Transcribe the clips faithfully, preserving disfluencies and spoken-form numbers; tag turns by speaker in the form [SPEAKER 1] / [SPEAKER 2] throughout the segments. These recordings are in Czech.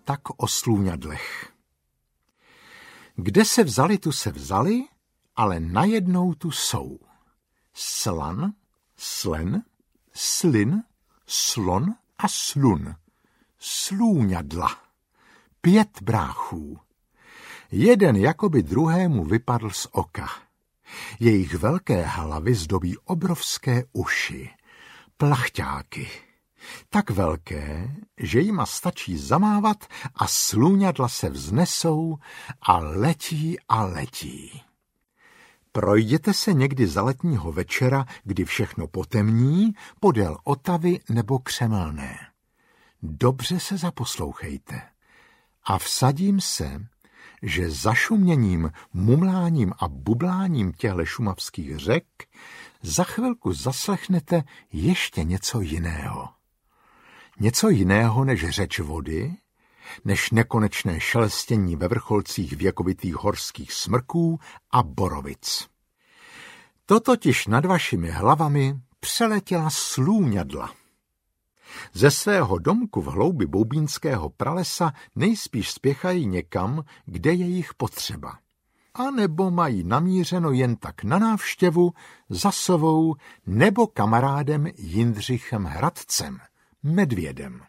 [SPEAKER 1] tak o slůňadlech. Kde se vzali, tu se vzali, ale najednou tu jsou. Slan, slen, slin, slon a slun. Slůňadla. Pět bráchů. Jeden jakoby druhému vypadl z oka. Jejich velké hlavy zdobí obrovské uši, plachťáky. Tak velké, že jima stačí zamávat a slůňadla se vznesou a letí a letí. Projděte se někdy za letního večera, kdy všechno potemní, podél Otavy nebo Křemelné. Dobře se zaposlouchejte. A vsadím se, že zašuměním, mumláním a bubláním těchto šumavských řek za chvilku zaslechnete ještě něco jiného. Něco jiného než řeč vody, než nekonečné šelestění ve vrcholcích věkovitých horských smrků a borovic. To totiž nad vašimi hlavami přeletěla slůňadla. Ze svého domku v hloubi boubínského pralesa nejspíš spěchají někam, kde je jich potřeba. A nebo mají namířeno jen tak na návštěvu za sovou nebo kamarádem Jindřichem Hradcem, medvědem.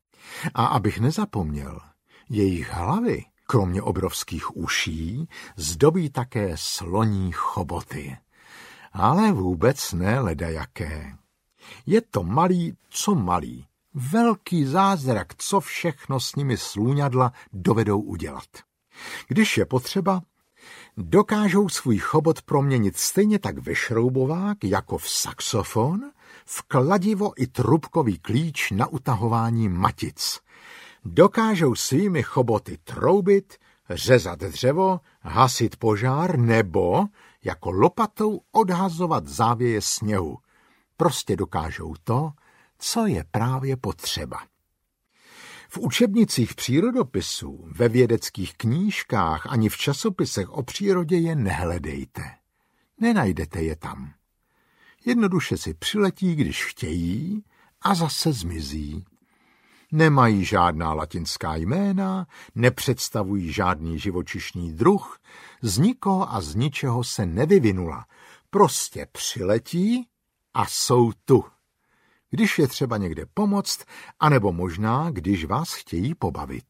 [SPEAKER 1] A abych nezapomněl, jejich hlavy, kromě obrovských uší, zdobí také sloní choboty. Ale vůbec ne ledajaké. Je to malý, co malý, velký zázrak, co všechno s nimi slůňadla dovedou udělat. Když je potřeba, dokážou svůj chobot proměnit stejně tak ve šroubovák, jako v saxofon, v kladivo i trubkový klíč na utahování matic. Dokážou svými choboty troubit, řezat dřevo, hasit požár nebo jako lopatou odhazovat závěje sněhu. Prostě dokážou to, co je právě potřeba. V učebnicích přírodopisů, ve vědeckých knížkách ani v časopisech o přírodě je nehledejte. Nenajdete je tam. Jednoduše si přiletí, když chtějí, a zase zmizí. Nemají žádná latinská jména, nepředstavují žádný živočišný druh, z nikoho a z ničeho se nevyvinula. Prostě přiletí a jsou tu. Když je třeba někde pomoct, anebo možná, když vás chtějí pobavit.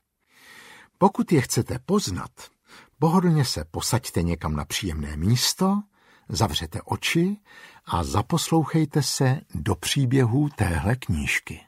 [SPEAKER 1] Pokud je chcete poznat, pohodlně se posaďte někam na příjemné místo, zavřete oči a zaposlouchejte se do příběhů téhle knížky.